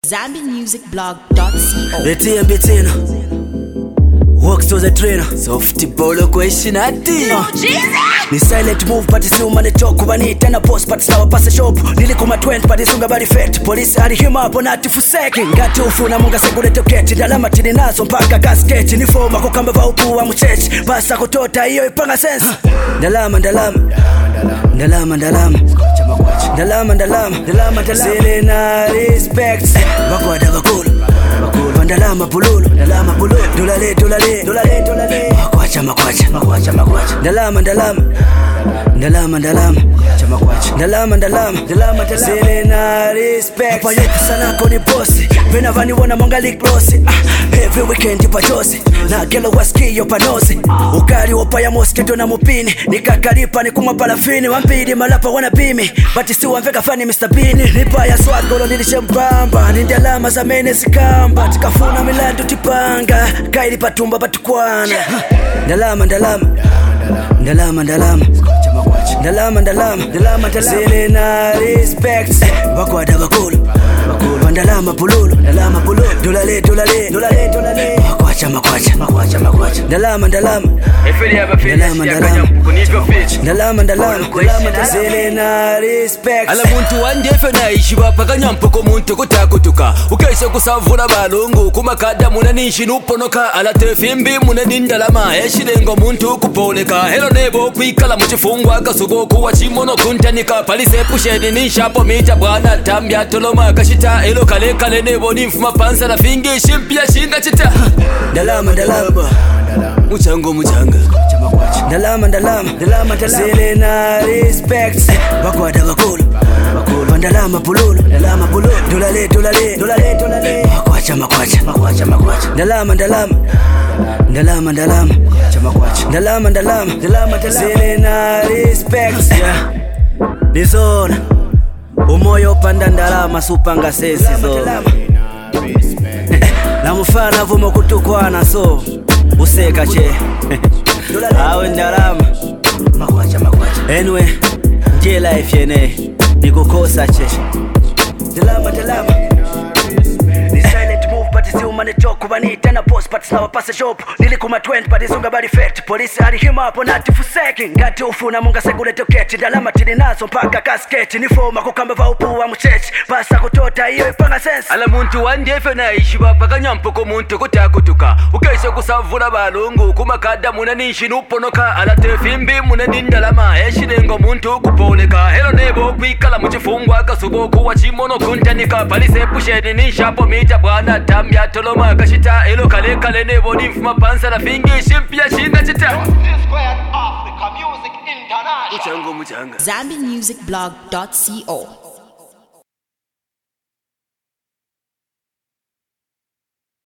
ZambianMusicBlog.co. Betina walks to the trainer. Softy bolo question ati. Ni silent move but it's no money talk. Kubanita na post but sawa pasa shop. Nilikuma 20 but isunga body fat. Police ali hima hapo na tifuseki. Ngati ufuna munga segure toketi. Dalama tini nazo mpaka kasketi. Ni forma kukamba va upuwa mchechi. Basa kutota hiyo ipanga sense. Dalama Selena respect. Bakwada bakulu Bandalama bululu Dolale Makwacha Dalama Selena respect. Hapa yote sana koni bosi. Vena vani wana monga league bosi. Every weekend ipa josi. Na gelo waski yopa nozi. Ukari wopa ya mosketo na mupini. Nikakalipa ni kuma parafini. Wampidi malapa wana bimi. But still wamveka fani Mr. Beanie. Nipa ya swag golo nilishe mbamba. Nindi alama za mene zikamba. Tikafuna miladu tipanga. Kaili patumba patukwana. Dalama Selena respect. Bakwada bakulu Bandalama bululu Dolale Makwacha Dalama Selena respect. Ala muntu wanje fena ishiba paka nyampoko muntu kutakutuka. Ukaisa kusavura balungu kumakada munanishi nuponoka. Ala tefimbi munanindalama eshirengo muntu kupoleka. Helo nebo kwikala muchifungwa kasugo kuwa chimono kuntanika. Palise pusheni nishapo mita bwana tambia toloma kashita. Elo kale nebo nimfuma pansa na fingi shimpia shinga chita. Dalama Muchanga Dalama Selena respect. Bakwada bakulu Bandalama bululu Dolale Makwacha Dalama Selena respect. Nizona umoyo panda ndalama supanga sesi zo. Na mufana vumo kutukwana so useka che. Awe ndalama anyway nje life yene nikukosa che. Dalama Ni silent move but it's money talk. Kubanita na post but sawa pasa shop. Nilikuma 20 but isunga body fat. Police ali hima hapo na tifuseki. Ngati ufuna munga segure toketi. Dalama tini nazo mpaka kasketi. Ni forma kukamba va upuwa mchechi. Basa kutota hiyo ipanga sense. Ala muntu wanje fena ishiba paka nyampoko muntu kutakutuka. Ukaisa kusavura balungu kumakada munanishi nuponoka. Ala tefimbi munanindalama eshirengo muntu kupoleka. Helo nebo kwikala muchifungwa kasugo kuwa chimono kuntanika. Palise pusheni nishapo mita bwana tambia toloma kashita. Elo kale nebo nimfuma pansa na fingi shimpia shinga chita. ZambianMusicBlog.co.